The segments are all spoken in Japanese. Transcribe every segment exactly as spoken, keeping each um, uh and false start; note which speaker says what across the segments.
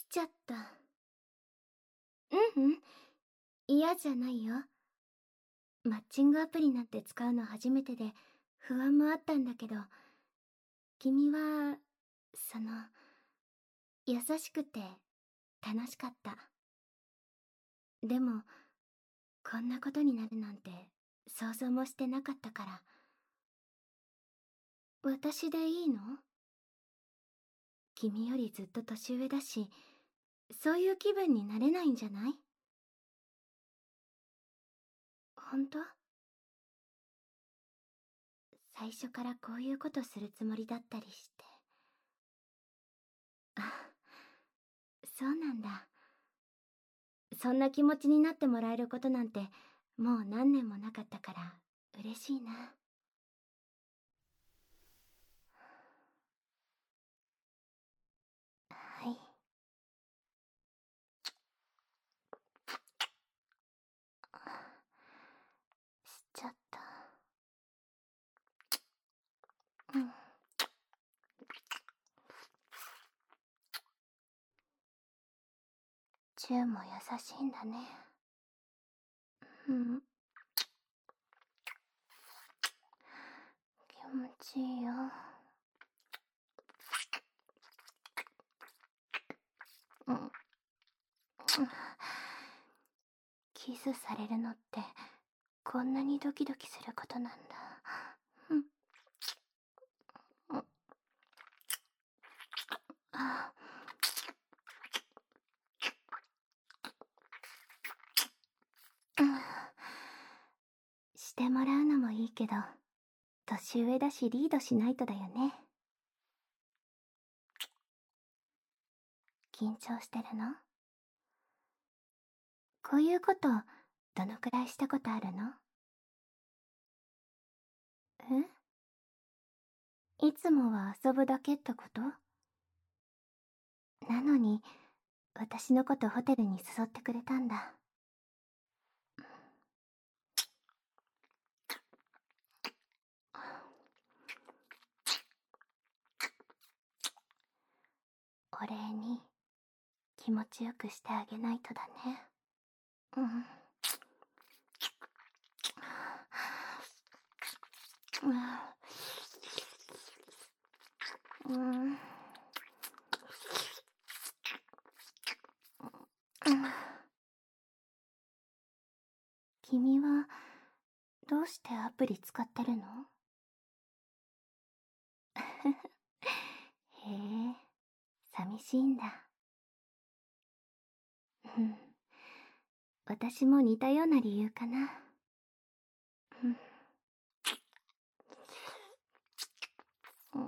Speaker 1: ちゃった。うんうん、嫌じゃないよ。マッチングアプリなんて使うの初めてで不安もあったんだけど、君は、その、優しくて楽しかった。でも、こんなことになるなんて想像もしてなかったから。私でいいの？君よりずっと年上だし、そういう気分になれないんじゃない？本当？最初からこういうことするつもりだったりして。あ、そうなんだ。そんな気持ちになってもらえることなんてもう何年もなかったから嬉しいな。はい。しちゃった。うん。チューも優しいんだね。うん。気持ちいいよ。うん。キスされるのってこんなにドキドキすることなんだ。うん。うん。あ、うん。してもらうのもいいけど、年上だしリードしないとだよね。緊張してるの？こういうことどのくらいしたことあるの？え？いつもは遊ぶだけってこと？なのに私のことホテルに誘ってくれたんだ。お礼に気持ちよくしてあげないとだね。うん。うん。うん。君はどうしてアプリ使ってるの？へえ、寂しいんだ。うん。私も似たような理由かな。うん。うん。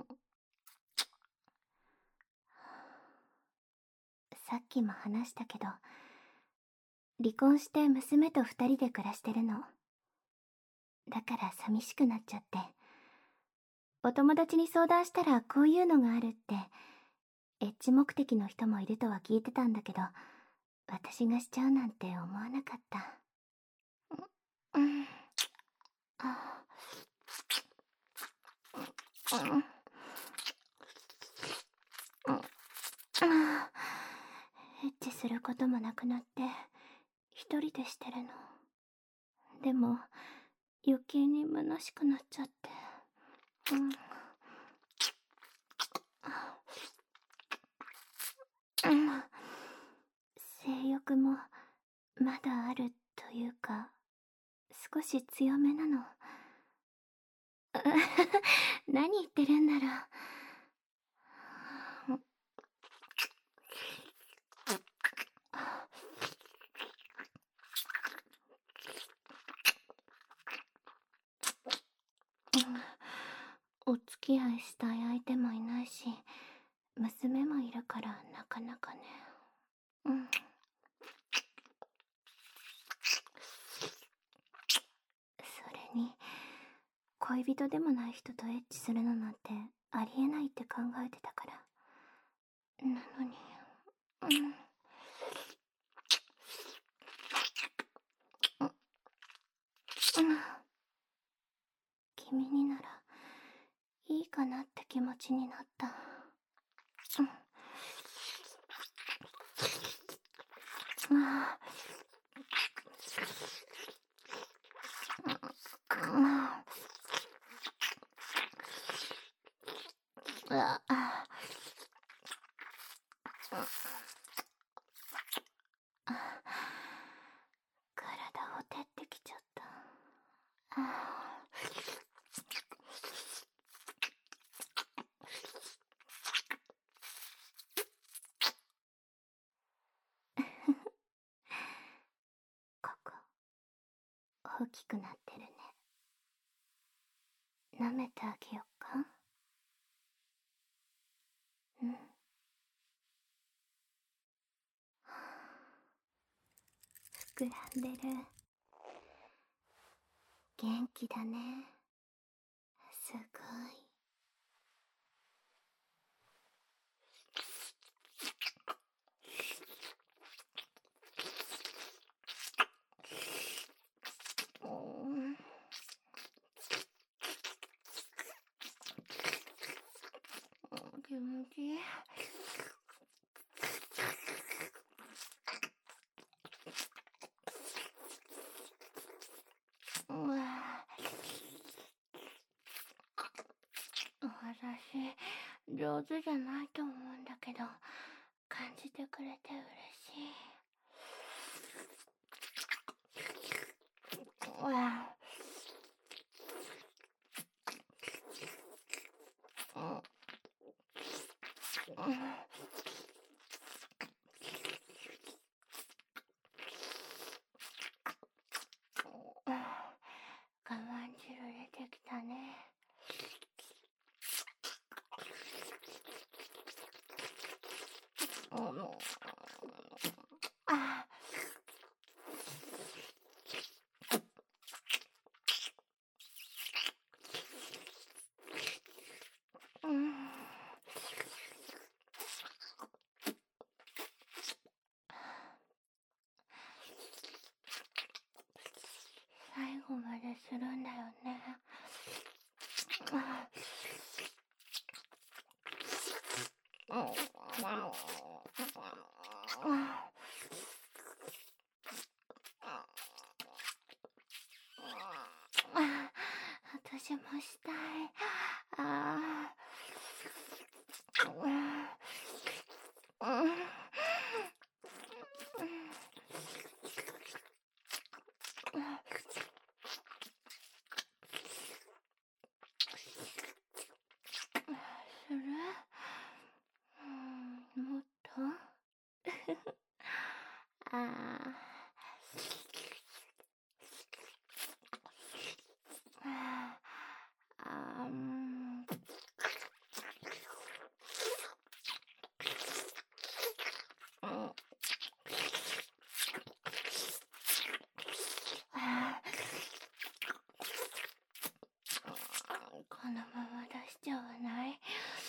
Speaker 1: さっきも話したけど、離婚して娘と二人で暮らしてるの。だから寂しくなっちゃって。お友達に相談したらこういうのがあるって、エッチ目的の人もいるとは聞いてたんだけど、私がしちゃうなんて思わなかった。うん。あ、うん。うん。エッチすることもなくなって一人でしてるの。でも余計に虚しくなっちゃって。うん。うん。性欲もまだあるというか、少し強めなの。何言ってるんだろう。お付き合いしたい相手もいないし、娘もいるからなかなかね。うん。それに、恋人でもない人とエッチするのなんてありえないって考えてたから。なのに、うん。うん。君にならいいかなって気持ちになった。うん。 あああ体を照ってきちゃった。あここ大きくなってるね。舐めてあげよっか。うん。膨らんでる。元気だね。すごい。気持ちいい。うわ私上手じゃないと思うんだけど、感じてくれて嬉しい。うわ我慢汁出てきたね。あうん最後までするんだよね。私もしたい。ああ。する？うん、もっとああ。あーん。このまま出しちゃわない？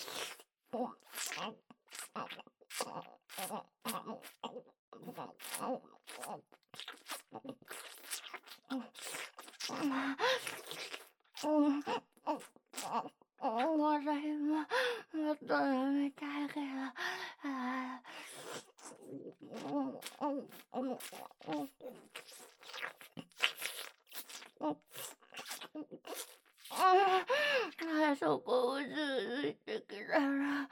Speaker 1: 私ももっと飲みたいけど、ああそこをずーっときたら、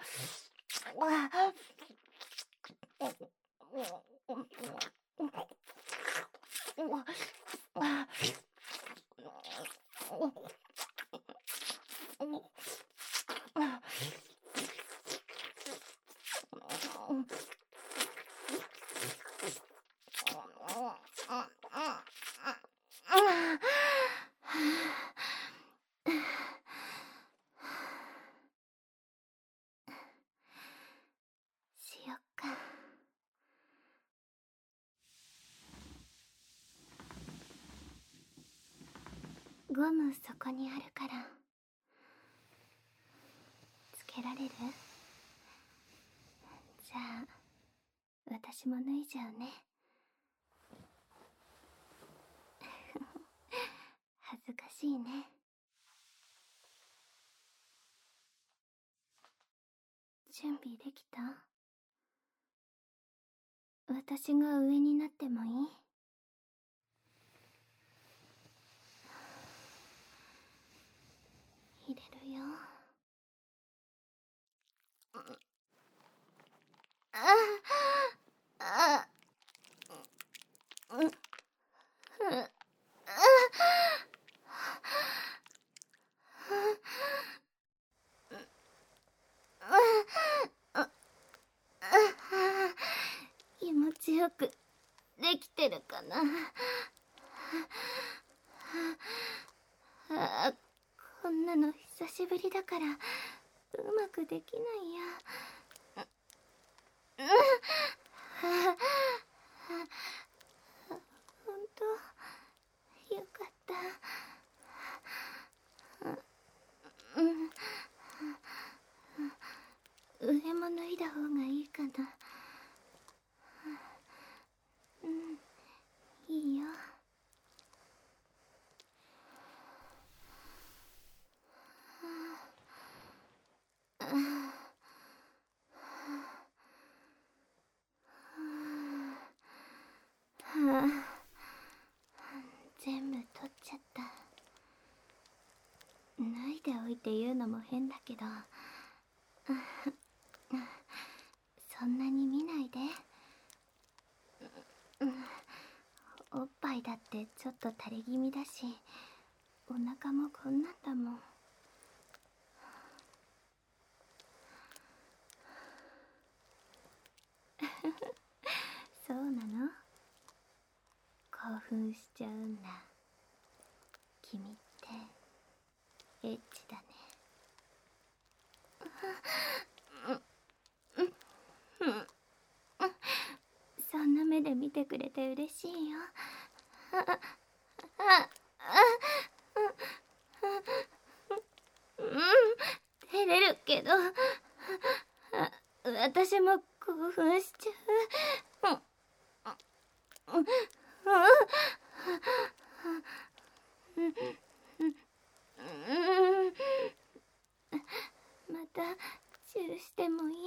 Speaker 1: しよっか。ゴムそこにあるからつけられる？じゃあ私も脱いじゃうね。恥ずかしいね。準備できた？ 私が上になってもいい？入れるよ。あああう気持ちよくできてるかな。あ、こんなの久しぶりだからうまくできないや。ほんとよかった。上も脱いだ方がいいかな。うん、いいよ。全部取っちゃった。脱いでおいて言うのも変だけど、そんなに見ないで。おっぱいだってちょっと垂れ気味だし、お腹もこんなんだもん。そうなの？興奮しちゃうんだ。君ってエッチだね。そんな目で見てくれて嬉しいよ。うん、照れるけど、私も興奮しちゃう。またチューしてもいい？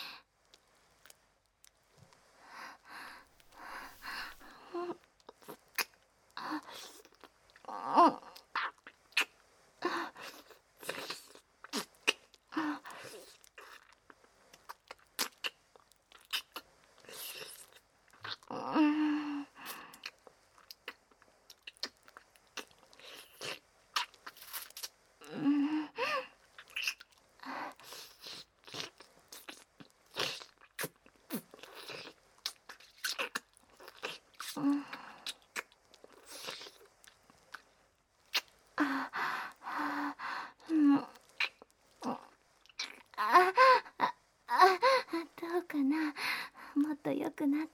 Speaker 1: どうかな？もっと良くなった？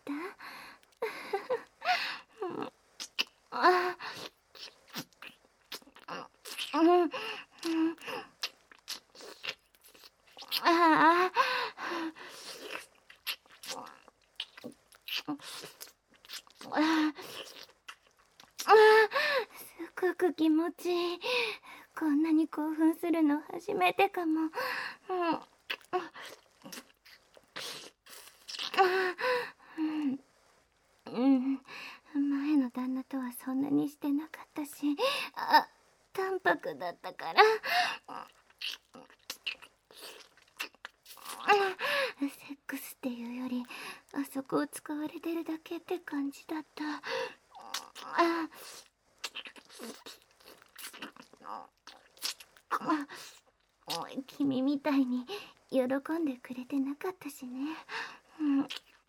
Speaker 1: ああ、すごく気持ちいい。こんなに興奮するの初めてかも。うん、前の旦那とはそんなにしてなかったし、あ、淡白だったから。セックスっていうよりあそこを使われてるだけって感じだった。あ君みたいに喜んでくれてなかったしね。うん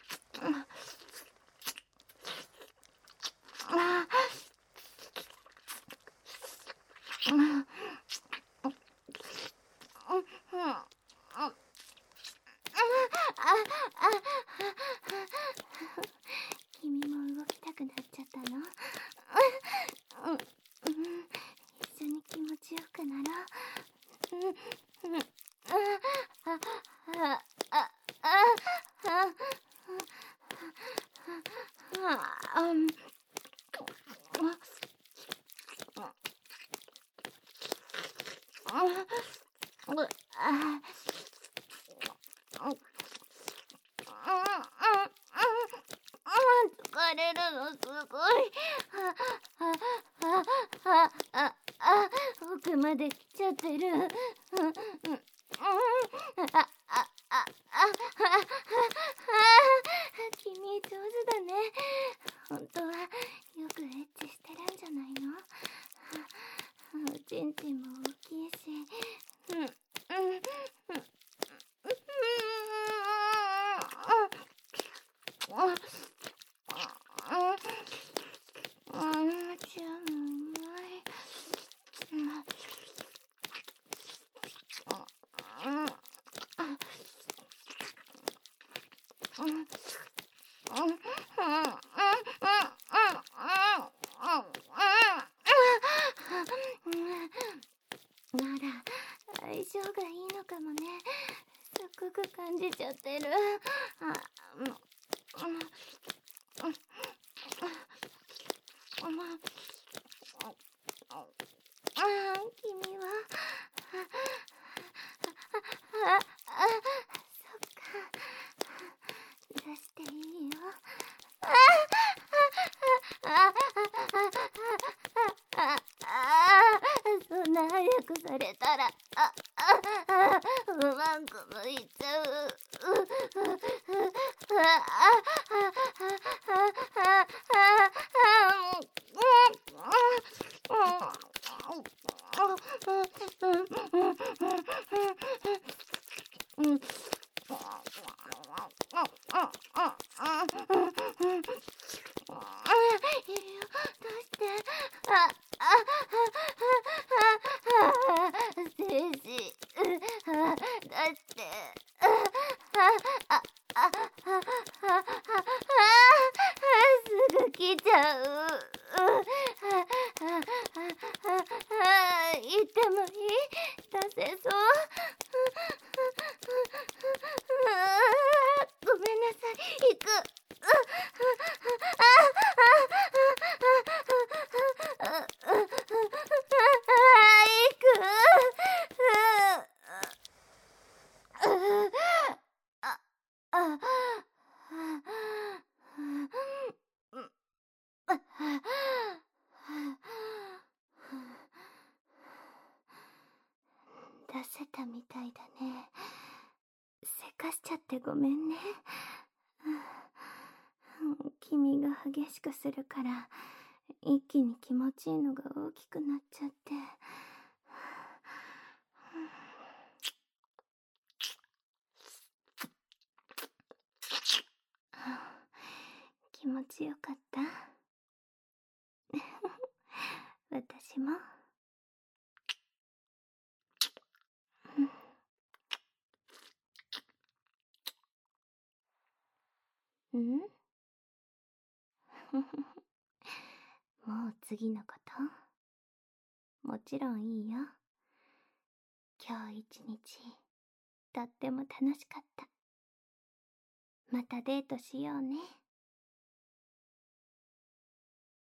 Speaker 1: 君も動きたくなっちゃったの？うん、一緒に気持ちよくなろう。あああああれるのすごい。あ、あ、あ、あ、あ、あ、奥まで来ちゃってる。うん、うん、うん、あ、あ、あ、あ、あ、君上手だね。本当はよくエッチしてるんじゃないの？おちんちんも大きいし。うん、うん、うん、うん、なら相性がいいのかもね。すっごく感じちゃってる。あ、うん、うん、あ、君はあ、あ、そっか。出していいよ。あ、あ、あ、あ、そんな早くされたら、あ、あ、うまく向いちゃう。すぐ来ちゃう。行ってもいい？出せそう？ごめんなさい、行く。出せたみたいだね。せかしちゃってごめんね。君が激しくするから一気に気持ちいいのが大きくなっちゃって。気持ちよかった？私も。うん？もう次のこと？もちろんいいよ。今日一日とっても楽しかった。またデートしようね。